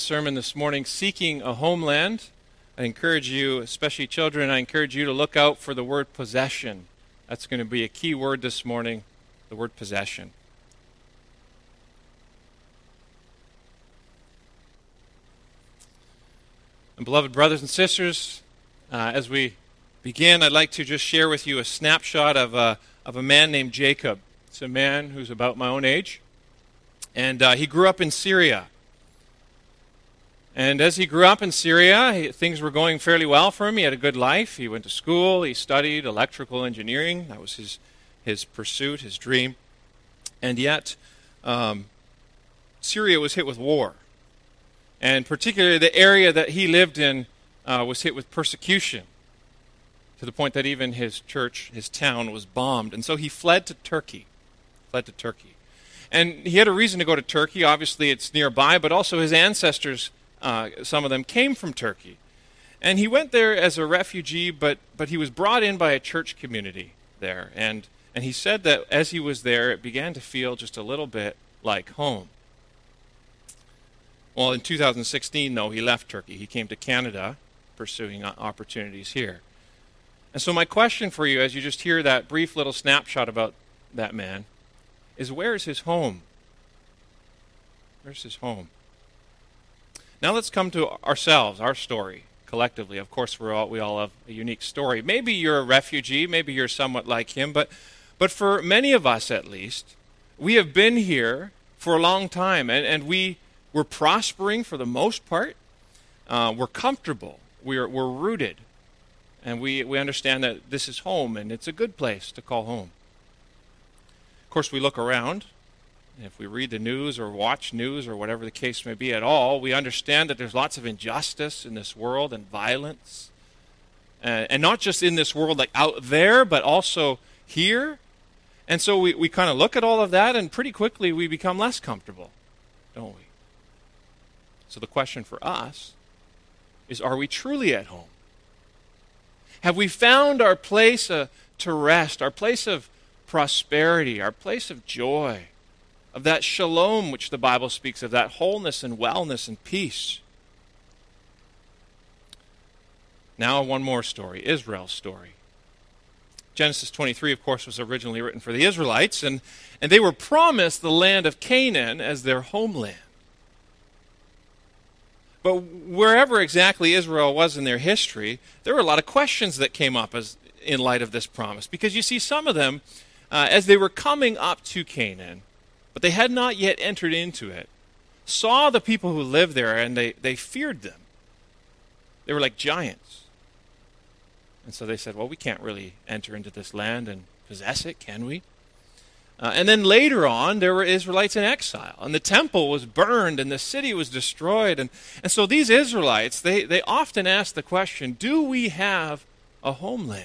Sermon this morning, Seeking a Homeland. I encourage you, especially children, I encourage you to look out for the word possession. That's going to be a key word this morning, the word possession. And beloved brothers and sisters, as we begin, I'd like to just share with you a snapshot of a man named Jacob. It's a man who's about my own age, and he grew up in Syria. And as he grew up in Syria, things were going fairly well for him. He had a good life. He went to school. He studied electrical engineering. That was his pursuit, his dream. And yet, Syria was hit with war. And particularly the area that he lived in was hit with persecution, to the point that even his church, his town, was bombed. And so he fled to Turkey. And he had a reason to go to Turkey. Obviously, it's nearby, but also his ancestors, some of them came from Turkey. And he went there as a refugee, but he was brought in by a church community there. And he said that as he was there, it began to feel just a little bit like home. Well, in 2016, though, he left Turkey. He came to Canada, pursuing opportunities here. And so my question for you, as you just hear that brief little snapshot about that man, is where is his home? Where's his home? Now let's come to ourselves, our story, collectively. Of course, we all have a unique story. Maybe you're a refugee, maybe you're somewhat like him, but for many of us at least, we have been here for a long time, and we're prospering for the most part. We're comfortable, we're rooted, and we understand that this is home, and it's a good place to call home. Of course, we look around. If we read the news or watch news or whatever the case may be at all, we understand that there's lots of injustice in this world and violence. And not just in this world, like out there, but also here. And so we kind of look at all of that, and pretty quickly we become less comfortable, don't we? So the question for us is, are we truly at home? Have we found our place to rest, our place of prosperity, our place of joy? Of that shalom which the Bible speaks of, that wholeness and wellness and peace. Now one more story, Israel's story. Genesis 23, of course, was originally written for the Israelites, and they were promised the land of Canaan as their homeland. But wherever exactly Israel was in their history, there were a lot of questions that came up in light of this promise. Because you see, some of them, as they were coming up to Canaan, but they had not yet entered into it, saw the people who lived there, and they feared them. They were like giants. And so they said, well, we can't really enter into this land and possess it, can we? And then later on, there were Israelites in exile, and the temple was burned, and the city was destroyed. And so these Israelites, they often ask the question, do we have a homeland?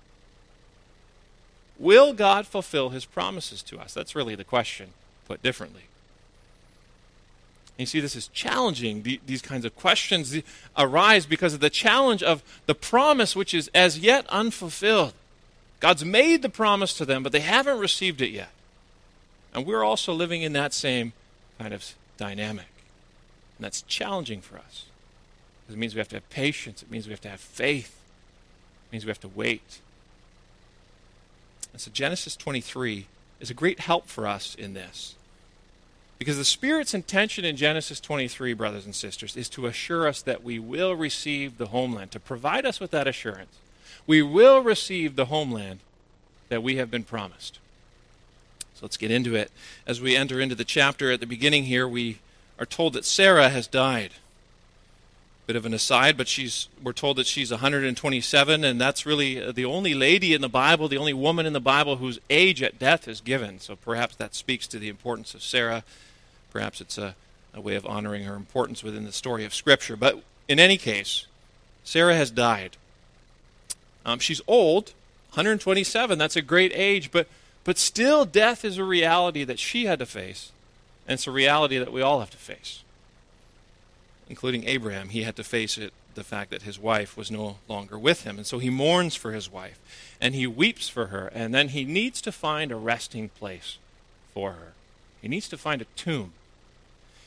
Will God fulfill his promises to us? That's really the question, put differently. And you see, this is challenging. These kinds of questions arise because of the challenge of the promise which is as yet unfulfilled. God's made the promise to them, but they haven't received it yet. And we're also living in that same kind of dynamic. And that's challenging for us. It means we have to have patience. It means we have to have faith. It means we have to wait. And so Genesis 23 is a great help for us in this. Because the Spirit's intention in Genesis 23, brothers and sisters, is to assure us that we will receive the homeland, to provide us with that assurance. We will receive the homeland that we have been promised. So let's get into it. As we enter into the chapter at the beginning here, we are told that Sarah has died. Bit of an aside, but we're told that she's 127, and that's really the only lady in the Bible, the only woman in the Bible whose age at death is given. So perhaps that speaks to the importance of Sarah. Perhaps it's a way of honoring her importance within the story of Scripture. But in any case, Sarah has died. She's old, 127, that's a great age, but still death is a reality that she had to face, and it's a reality that we all have to face. Including Abraham, he had to face the fact that his wife was no longer with him. And so he mourns for his wife, and he weeps for her, and then he needs to find a resting place for her. He needs to find a tomb.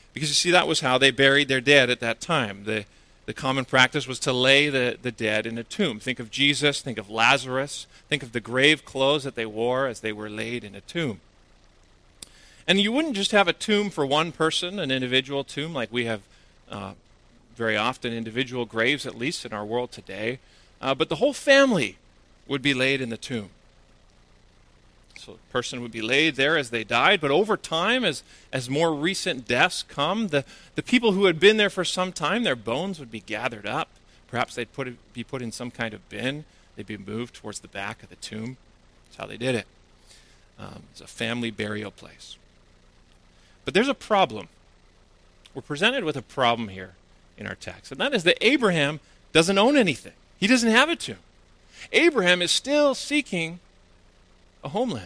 Because you see, that was how they buried their dead at that time. The common practice was to lay the dead in a tomb. Think of Jesus, think of Lazarus, think of the grave clothes that they wore as they were laid in a tomb. And you wouldn't just have a tomb for one person, an individual tomb, like we have very often individual graves, at least in our world today, but the whole family would be laid in the tomb. So a person would be laid there as they died, but over time, as more recent deaths come, the people who had been there for some time, their bones would be gathered up. Perhaps they'd be put in some kind of bin. They'd be moved towards the back of the tomb. That's how they did it. It's a family burial place. But there's a problem. We're presented with a problem here in our text, and that is that Abraham doesn't own anything. He doesn't have a tomb. Abraham is still seeking a homeland.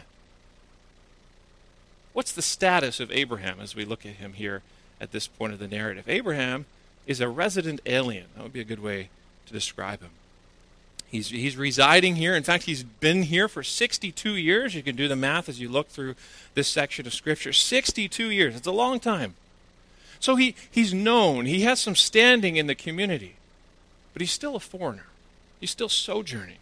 What's the status of Abraham as we look at him here at this point of the narrative? Abraham is a resident alien. That would be a good way to describe him. He's residing here. In fact, he's been here for 62 years. You can do the math as you look through this section of Scripture. 62 years. It's a long time. So he's known. He has some standing in the community. But he's still a foreigner. He's still sojourning.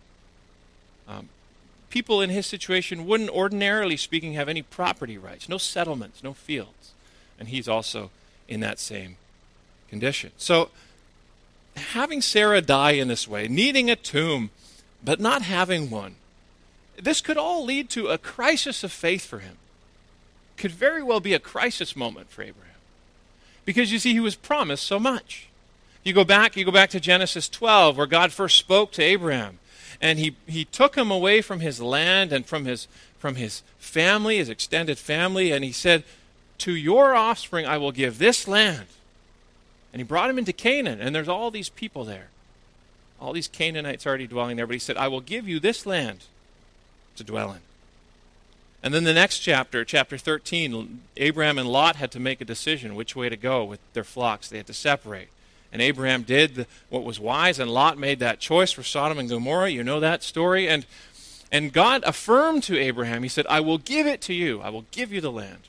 People in his situation wouldn't, ordinarily speaking, have any property rights, no settlements, no fields. And he's also in that same condition. So having Sarah die in this way, needing a tomb, but not having one, this could all lead to a crisis of faith for him. Could very well be a crisis moment for Abraham. Because you see, he was promised so much. You go back to Genesis 12, where God first spoke to Abraham. And he took him away from his land and from his family, his extended family, and he said, "To your offspring I will give this land." And he brought him into Canaan, and there's all these people there. All these Canaanites already dwelling there, but he said, "I will give you this land to dwell in." And then the next chapter, chapter 13, Abraham and Lot had to make a decision which way to go with their flocks. They had to separate. And Abraham did what was wise, and Lot made that choice for Sodom and Gomorrah. You know that story. And God affirmed to Abraham, he said, "I will give it to you. I will give you the land."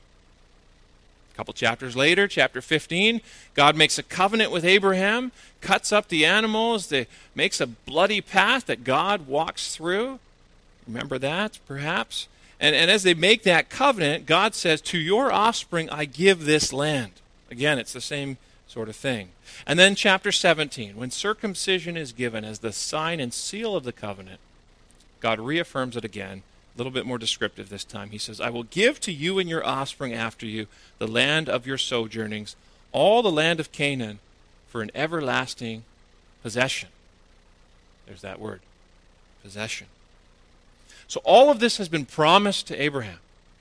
A couple chapters later, chapter 15, God makes a covenant with Abraham, cuts up the animals, makes a bloody path that God walks through. Remember that, perhaps? And as they make that covenant, God says, "To your offspring I give this land." Again, it's the same sort of thing. And then chapter 17, when circumcision is given as the sign and seal of the covenant, God reaffirms it again, a little bit more descriptive this time. He says, "I will give to you and your offspring after you the land of your sojournings, all the land of Canaan, for an everlasting possession." There's that word, possession. So all of this has been promised to Abraham.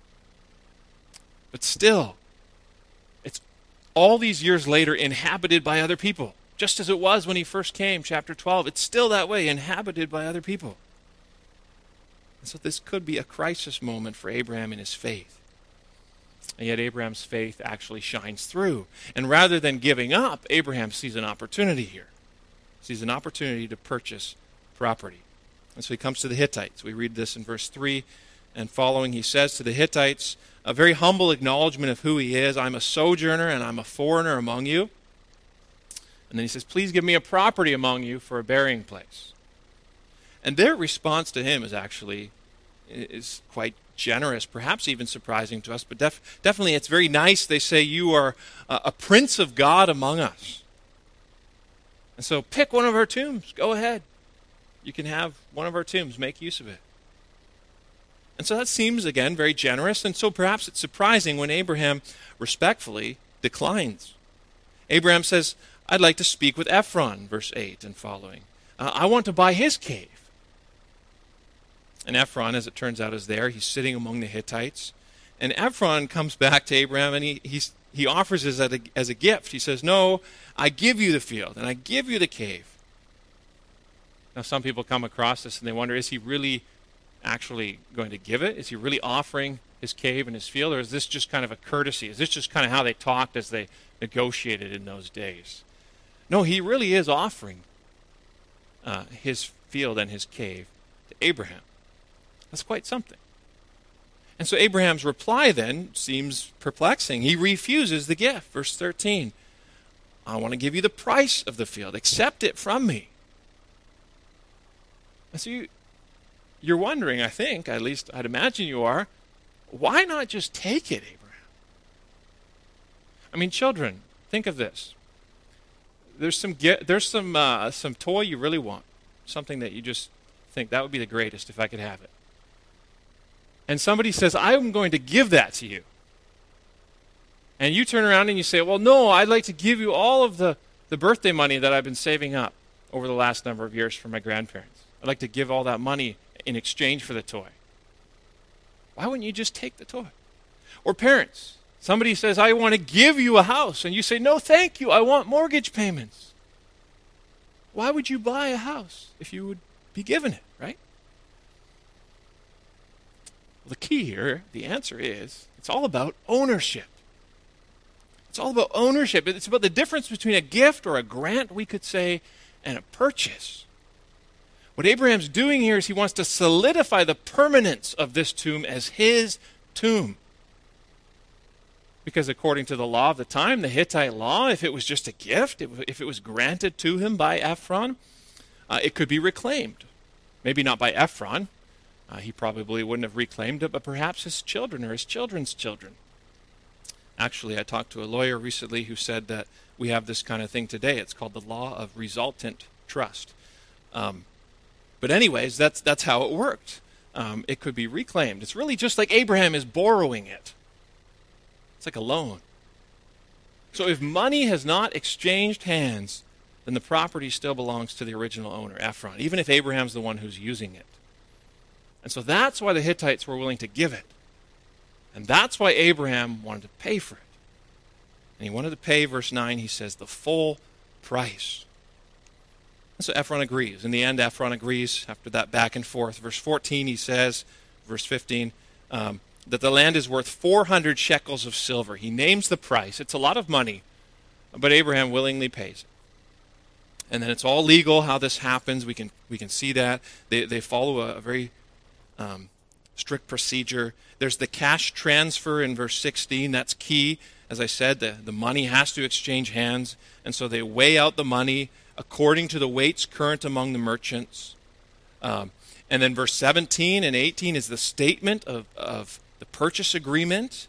But still, it's all these years later inhabited by other people. Just as it was when he first came, chapter 12. It's still that way, inhabited by other people. And so this could be a crisis moment for Abraham in his faith. And yet Abraham's faith actually shines through. And rather than giving up, Abraham sees an opportunity here. Sees an opportunity to purchase property. And so he comes to the Hittites. We read this in verse 3 and following. He says to the Hittites, a very humble acknowledgement of who he is. "I'm a sojourner and I'm a foreigner among you." And then he says, "Please give me a property among you for a burying place." And their response to him is quite generous, perhaps even surprising to us, but definitely it's very nice. They say, "You are a prince of God among us. And so pick one of our tombs. Go ahead. You can have one of our tombs. Make use of it." And so that seems, again, very generous. And so perhaps it's surprising when Abraham respectfully declines. Abraham says, "I'd like to speak with Ephron," verse 8 and following. "I want to buy his cave." And Ephron, as it turns out, is there. He's sitting among the Hittites. And Ephron comes back to Abraham and he offers it as a gift. He says, "No, I give you the field and I give you the cave." Now some people come across this and they wonder, is he really actually going to give it? Is he really offering his cave and his field? Or is this just kind of a courtesy? Is this just kind of how they talked as they negotiated in those days? No, he really is offering his field and his cave to Abraham. That's quite something. And so Abraham's reply then seems perplexing. He refuses the gift. Verse 13, I want to give you the price of the field. Accept it from me. And so you're wondering, I think, at least I'd imagine you are, why not just take it, Abraham? I mean, children, think of this. There's some toy you really want, something that you just think that would be the greatest if I could have it. And somebody says, I'm going to give that to you. And you turn around and you say, well, no, I'd like to give you all of the birthday money that I've been saving up over the last number of years for my grandparents. I'd like to give all that money in exchange for the toy. Why wouldn't you just take the toy? Or parents, somebody says, I want to give you a house. And you say, no, thank you, I want mortgage payments. Why would you buy a house if you would be given it, right? The key here, the answer is, it's all about ownership. It's all about ownership. It's about the difference between a gift or a grant, we could say, and a purchase. What Abraham's doing here is he wants to solidify the permanence of this tomb as his tomb. Because according to the law of the time, the Hittite law, if it was just a gift, if it was granted to him by Ephron, it could be reclaimed. Maybe not by Ephron. He probably wouldn't have reclaimed it, but perhaps his children or his children's children. Actually, I talked to a lawyer recently who said that we have this kind of thing today. It's called the law of resultant trust. But anyways, that's how it worked. It could be reclaimed. It's really just like Abraham is borrowing it. It's like a loan. So if money has not exchanged hands, then the property still belongs to the original owner, Ephron, even if Abraham's the one who's using it. And so that's why the Hittites were willing to give it. And that's why Abraham wanted to pay for it. And he wanted to pay, verse 9, he says, the full price. And so Ephron agrees. In the end, Ephron agrees after that back and forth. Verse 14, he says, verse 15, that the land is worth 400 shekels of silver. He names the price. It's a lot of money, but Abraham willingly pays it. And then it's all legal how this happens. We can see that. They follow a very strict procedure. There's the cash transfer in verse 16. That's key. As I said, the money has to exchange hands. And so they weigh out the money according to the weights current among the merchants. And then verse 17 and 18 is the statement of the purchase agreement.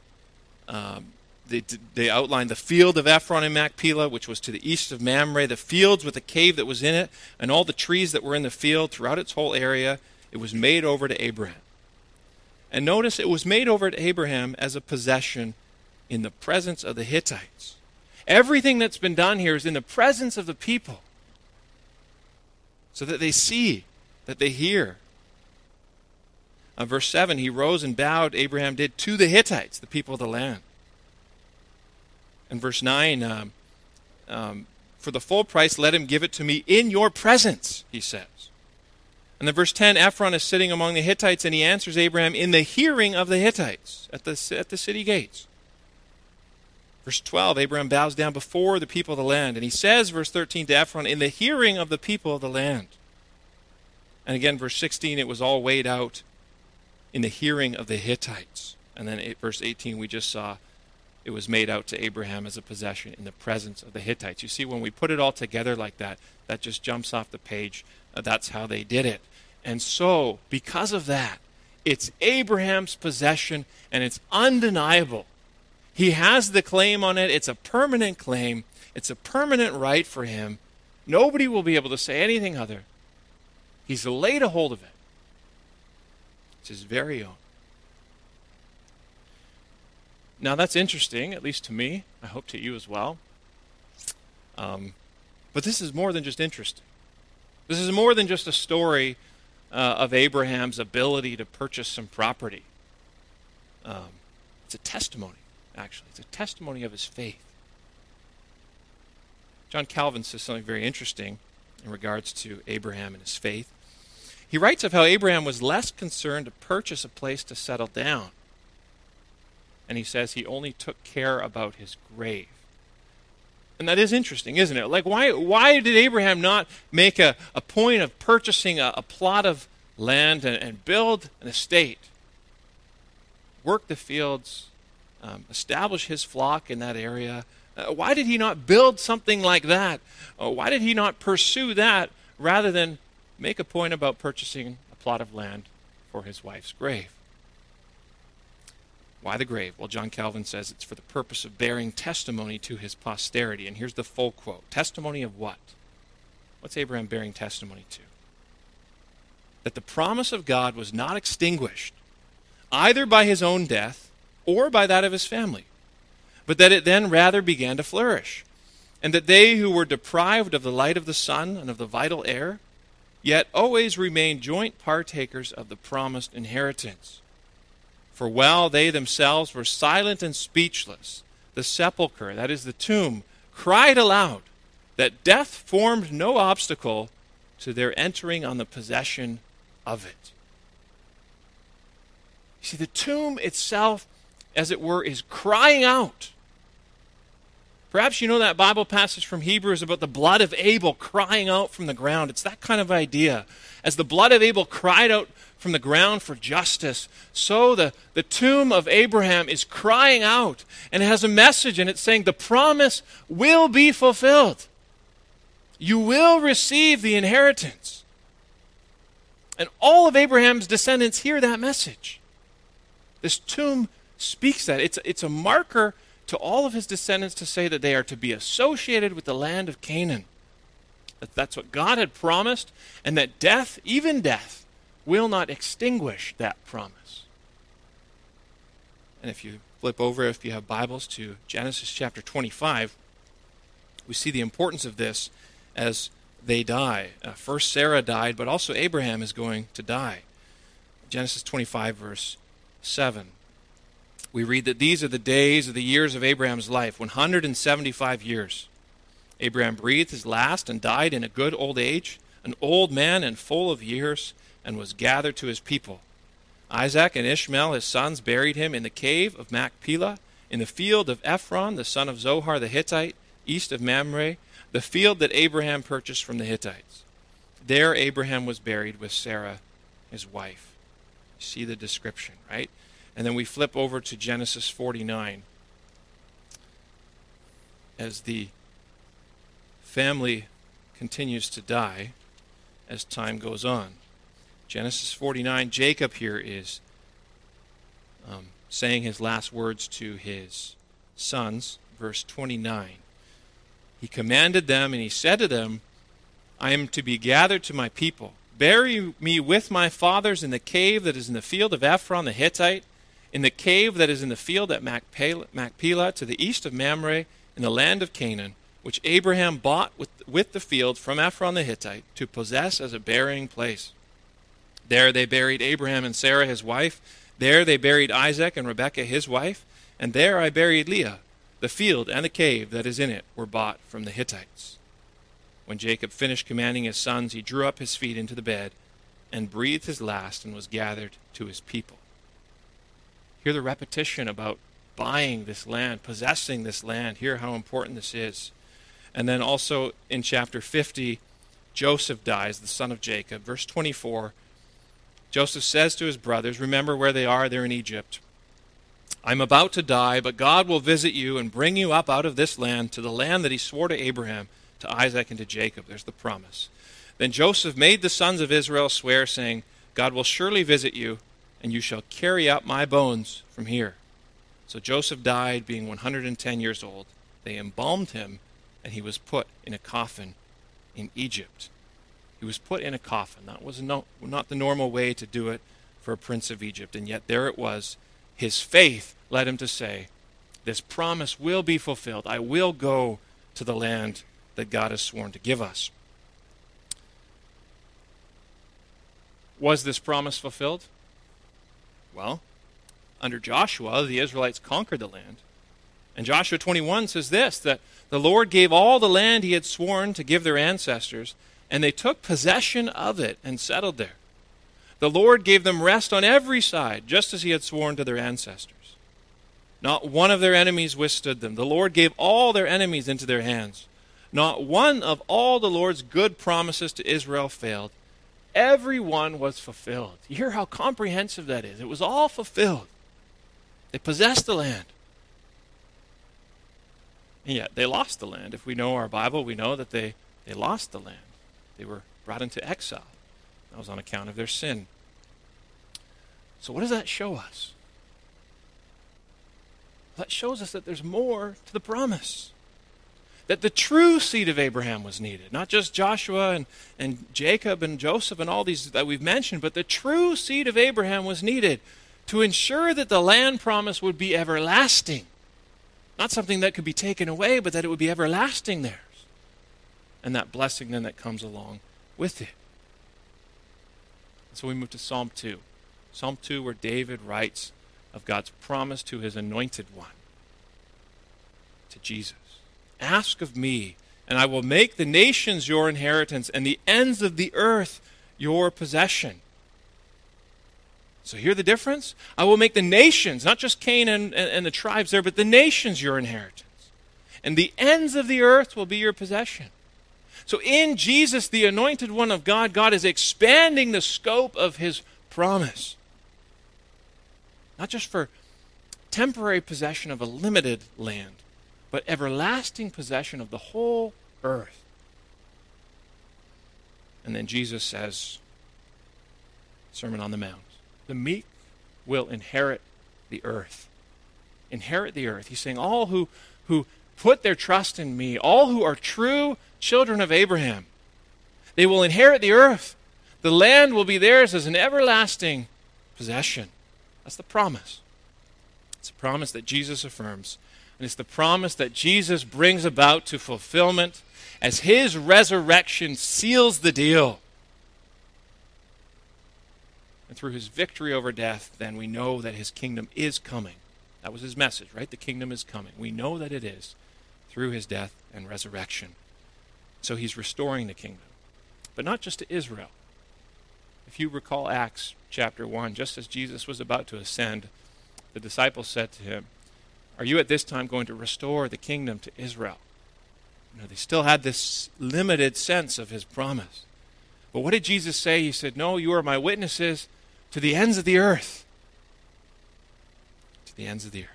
They outline the field of Ephron and Machpelah, which was to the east of Mamre, the fields with the cave that was in it, and all the trees that were in the field throughout its whole area. It was made over to Abraham. And notice it was made over to Abraham as a possession in the presence of the Hittites. Everything that's been done here is in the presence of the people, so that they see, that they hear. Verse 7, he rose and bowed, Abraham did, to the Hittites, the people of the land. And verse 9, for the full price, let him give it to me in your presence, he says. And then verse 10, Ephron is sitting among the Hittites, and he answers Abraham in the hearing of the Hittites at the city gates. Verse 12, Abraham bows down before the people of the land, and he says, verse 13, to Ephron, in the hearing of the people of the land. And again, verse 16, it was all weighed out in the hearing of the Hittites. And then verse 18, we just saw, it was made out to Abraham as a possession in the presence of the Hittites. You see, when we put it all together like that, that just jumps off the page. That's how they did it. And so, because of that, it's Abraham's possession, and it's undeniable. He has the claim on it. It's a permanent claim. It's a permanent right for him. Nobody will be able to say anything other. He's laid a hold of it. It's his very own. Now that's interesting, at least to me. I hope to you as well. But this is more than just interesting. This is more than just a story of Abraham's ability to purchase some property. It's a testimony, actually. It's a testimony of his faith. John Calvin says something very interesting in regards to Abraham and his faith. He writes of how Abraham was less concerned to purchase a place to settle down. And he says he only took care about his grave. And that is interesting, isn't it? Like, why did Abraham not make a point of purchasing a plot of land and build an estate? work the fields, establish his flock in that area? Why did he not build something like that? Why did he not pursue that rather than make a point about purchasing a plot of land for his wife's grave? Why the grave? Well, John Calvin says it's for the purpose of bearing testimony to his posterity. And here's the full quote. Testimony of what? What's Abraham bearing testimony to? That the promise of God was not extinguished, either by his own death or by that of his family, but that it then rather began to flourish, and that they who were deprived of the light of the sun and of the vital air, yet always remained joint partakers of the promised inheritance. For while they themselves were silent and speechless, the sepulchre, that is the tomb, cried aloud that death formed no obstacle to their entering on the possession of it. You see, the tomb itself, as it were, is crying out. Perhaps you know that Bible passage from Hebrews about the blood of Abel crying out from the ground. It's that kind of idea. As the blood of Abel cried out from the ground for justice, so the tomb of Abraham is crying out, and it has a message, and it's saying the promise will be fulfilled. You will receive the inheritance. And all of Abraham's descendants hear that message. This tomb speaks that. It's a marker to all of his descendants to say that they are to be associated with the land of Canaan. That's what God had promised, and that death, even death, will not extinguish that promise. And if you flip over, if you have Bibles, to Genesis chapter 25, we see the importance of this as they die. First Sarah died, but also Abraham is going to die. Genesis 25, verse 7. We read that these are the days of the years of Abraham's life, 175 years. Abraham breathed his last and died in a good old age, an old man and full of years, and was gathered to his people. Isaac and Ishmael, his sons, buried him in the cave of Machpelah, in the field of Ephron, the son of Zohar the Hittite, east of Mamre, the field that Abraham purchased from the Hittites. There Abraham was buried with Sarah, his wife. See the description, right? And then we flip over to Genesis 49. As the family continues to die as time goes on. Genesis 49, Jacob here is saying his last words to his sons. Verse 29. He commanded them, and he said to them, I am to be gathered to my people. Bury me with my fathers in the cave that is in the field of Ephron the Hittite, in the cave that is in the field at Machpelah, to the east of Mamre, in the land of Canaan, which Abraham bought with the field from Ephron the Hittite, to possess as a burying place. There they buried Abraham and Sarah his wife. There they buried Isaac and Rebekah his wife. And there I buried Leah. The field and the cave that is in it were bought from the Hittites. When Jacob finished commanding his sons, he drew up his feet into the bed and breathed his last and was gathered to his people. Hear the repetition about buying this land, possessing this land. Hear how important this is. And then also in chapter 50, Joseph dies, the son of Jacob. Verse 24, Joseph says to his brothers, remember where they are, they're in Egypt. I'm about to die, but God will visit you and bring you up out of this land to the land that he swore to Abraham, to Isaac, and to Jacob. There's the promise. Then Joseph made the sons of Israel swear, saying, God will surely visit you, and you shall carry up my bones from here. So Joseph died, being 110 years old. They embalmed him, and he was put in a coffin in Egypt. He was put in a coffin. That was not the normal way to do it for a prince of Egypt. And yet there it was. His faith led him to say, this promise will be fulfilled. I will go to the land that God has sworn to give us. Was this promise fulfilled? Well, under Joshua, the Israelites conquered the land. And Joshua 21 says this, that the Lord gave all the land he had sworn to give their ancestors, and they took possession of it and settled there. The Lord gave them rest on every side, just as he had sworn to their ancestors. Not one of their enemies withstood them. The Lord gave all their enemies into their hands. Not one of all the Lord's good promises to Israel failed. Every one was fulfilled. You hear how comprehensive that is. It was all fulfilled. They possessed the land. And yet they lost the land. If we know our Bible, we know that they lost the land. They were brought into exile. That was on account of their sin. So what does that show us? That shows us that there's more to the promise. That the true seed of Abraham was needed. Not just Joshua and Jacob and Joseph and all these that we've mentioned, but the true seed of Abraham was needed to ensure that the land promise would be everlasting. Not something that could be taken away, but that it would be everlasting theirs. And that blessing then that comes along with it. So we move to Psalm 2. Psalm 2, where David writes of God's promise to his anointed one, to Jesus. Ask of me, and I will make the nations your inheritance, and the ends of the earth your possession. So hear the difference? I will make the nations, not just Canaan and the tribes there, but the nations your inheritance. And the ends of the earth will be your possession. So in Jesus, the anointed one of God, God is expanding the scope of his promise. Not just for temporary possession of a limited land, but everlasting possession of the whole earth. And then Jesus says, Sermon on the Mount, the meek will inherit the earth. Inherit the earth. He's saying all who put their trust in me, all who are true children of Abraham, they will inherit the earth. The land will be theirs as an everlasting possession. That's the promise. It's a promise that Jesus affirms. And it's the promise that Jesus brings about to fulfillment as his resurrection seals the deal. And through his victory over death, then we know that his kingdom is coming. That was his message, right? The kingdom is coming. We know that it is through his death and resurrection. So he's restoring the kingdom. But not just to Israel. If you recall Acts chapter 1, just as Jesus was about to ascend, the disciples said to him, are you at this time going to restore the kingdom to Israel? They still had this limited sense of his promise. But what did Jesus say? He said, no, you are my witnesses to the ends of the earth. To the ends of the earth.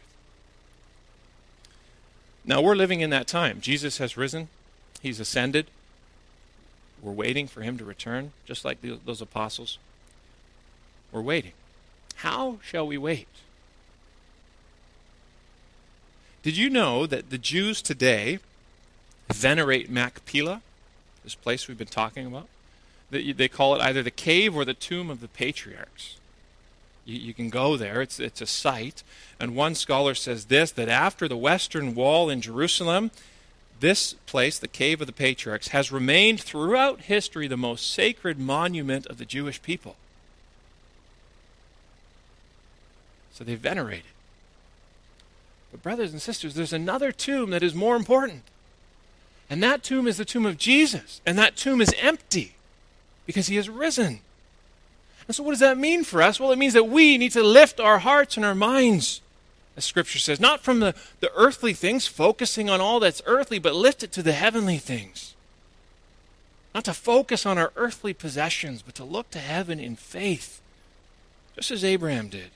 Now we're living in that time. Jesus has risen. He's ascended. We're waiting for him to return, just like those apostles. We're waiting. How shall we wait? Did you know that the Jews today venerate Machpelah, this place we've been talking about? They call it either the cave or the tomb of the patriarchs. You can go there. It's a site. And one scholar says this, that after the Western Wall in Jerusalem, this place, the cave of the patriarchs, has remained throughout history the most sacred monument of the Jewish people. So they venerate it. But brothers and sisters, there's another tomb that is more important. And that tomb is the tomb of Jesus. And that tomb is empty because he has risen. And so what does that mean for us? Well, it means that we need to lift our hearts and our minds, as Scripture says, not from the earthly things, focusing on all that's earthly, but lift it to the heavenly things. Not to focus on our earthly possessions, but to look to heaven in faith, just as Abraham did.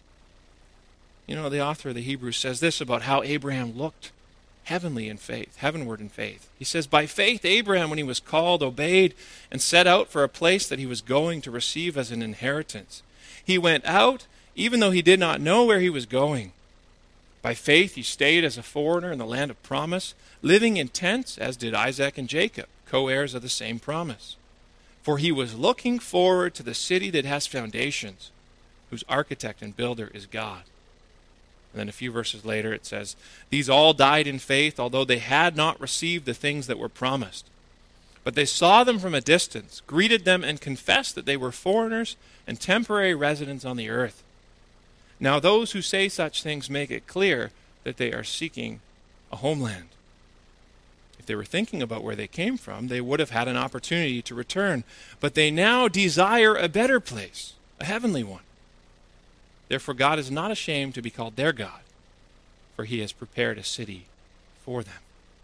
The author of the Hebrews says this about how Abraham looked heavenly in faith, heavenward in faith. He says, by faith Abraham, when he was called, obeyed and set out for a place that he was going to receive as an inheritance. He went out even though he did not know where he was going. By faith he stayed as a foreigner in the land of promise, living in tents, as did Isaac and Jacob, co-heirs of the same promise. For he was looking forward to the city that has foundations, whose architect and builder is God. And then a few verses later it says, these all died in faith, although they had not received the things that were promised. But they saw them from a distance, greeted them, and confessed that they were foreigners and temporary residents on the earth. Now those who say such things make it clear that they are seeking a homeland. If they were thinking about where they came from, they would have had an opportunity to return. But they now desire a better place, a heavenly one. Therefore God is not ashamed to be called their God, for he has prepared a city for them.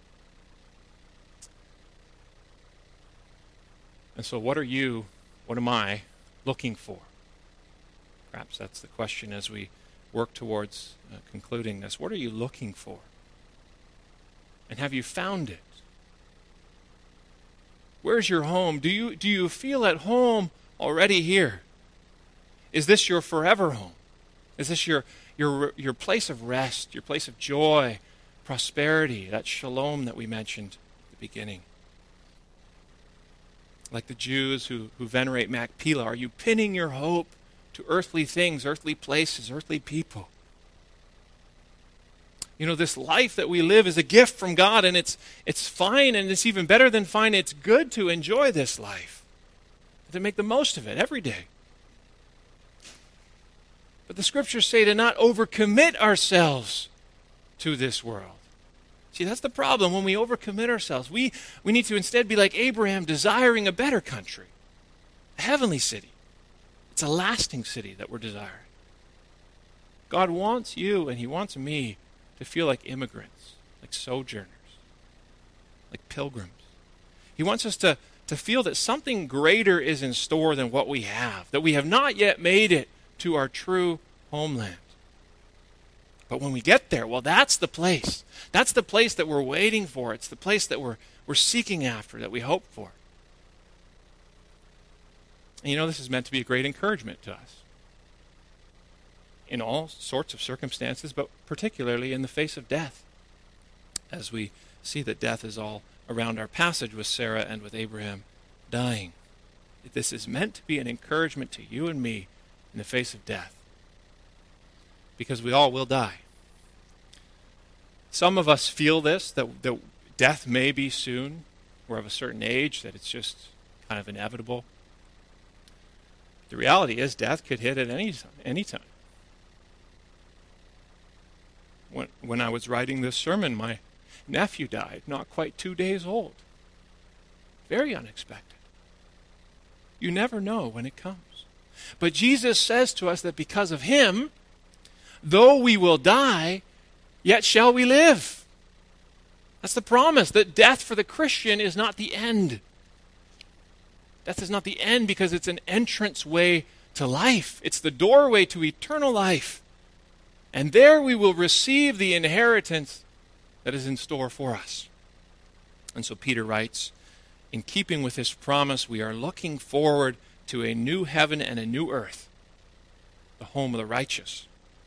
And so what am I looking for? Perhaps that's the question as we work towards concluding this. What are you looking for? And have you found it? Where's your home? Do you feel at home already here? Is this your forever home? Is this your place of rest, your place of joy, prosperity, that shalom that we mentioned at the beginning? Like the Jews who venerate Machpelah, are you pinning your hope to earthly things, earthly places, earthly people? You know, this life that we live is a gift from God, and it's fine, and it's even better than fine. It's good to enjoy this life, to make the most of it every day. But the Scriptures say to not overcommit ourselves to this world. See, that's the problem. When we overcommit ourselves, we need to instead be like Abraham, desiring a better country, a heavenly city. It's a lasting city that we're desiring. God wants you, and He wants me to feel like immigrants, like sojourners, like pilgrims. He wants us to feel that something greater is in store than what we have, that we have not yet made it to our true homeland. But when we get there, well, that's the place. That's the place that we're waiting for. It's the place that we're seeking after, that we hope for. And you know, this is meant to be a great encouragement to us in all sorts of circumstances, but particularly in the face of death, as we see that death is all around our passage with Sarah and with Abraham dying. This is meant to be an encouragement to you and me in the face of death, because we all will die. Some of us feel this, that death may be soon. We're of a certain age, that it's just kind of inevitable. The reality is death could hit at any time. When I was writing this sermon, my nephew died, not quite 2 days old. Very unexpected. You never know when it comes. But Jesus says to us that because of Him, though we will die, yet shall we live. That's the promise, that death for the Christian is not the end. Death is not the end because it's an entrance way to life. It's the doorway to eternal life. And there we will receive the inheritance that is in store for us. And so Peter writes, in keeping with this promise, we are looking forward to a new heaven and a new earth, the home of the righteous.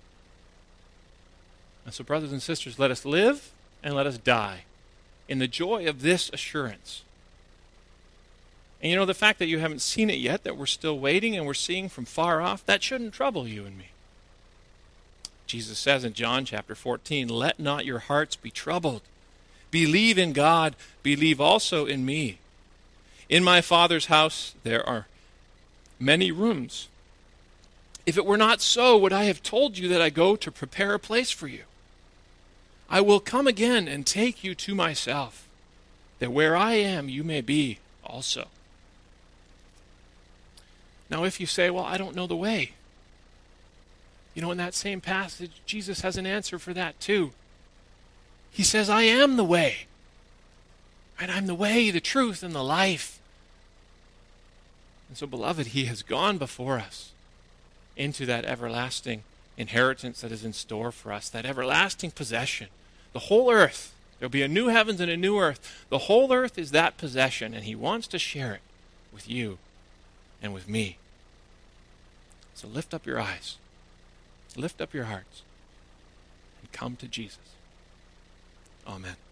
And so, brothers and sisters, let us live and let us die in the joy of this assurance. And you know, the fact that you haven't seen it yet, that we're still waiting and we're seeing from far off, that shouldn't trouble you and me. Jesus says in John chapter 14, let not your hearts be troubled. Believe in God, believe also in me. In my Father's house there are many rooms. If it were not so, would I have told you that I go to prepare a place for you? I will come again and take you to myself, that where I am you may be also. Now if you say, well, I don't know the way. You know, in that same passage, Jesus has an answer for that too. He says, I am the way. Right? I'm the way, the truth, and the life. And so, beloved, He has gone before us into that everlasting inheritance that is in store for us, that everlasting possession. The whole earth. There'll be a new heavens and a new earth. The whole earth is that possession, and He wants to share it with you and with me. So lift up your eyes. Lift up your hearts and come to Jesus. Amen.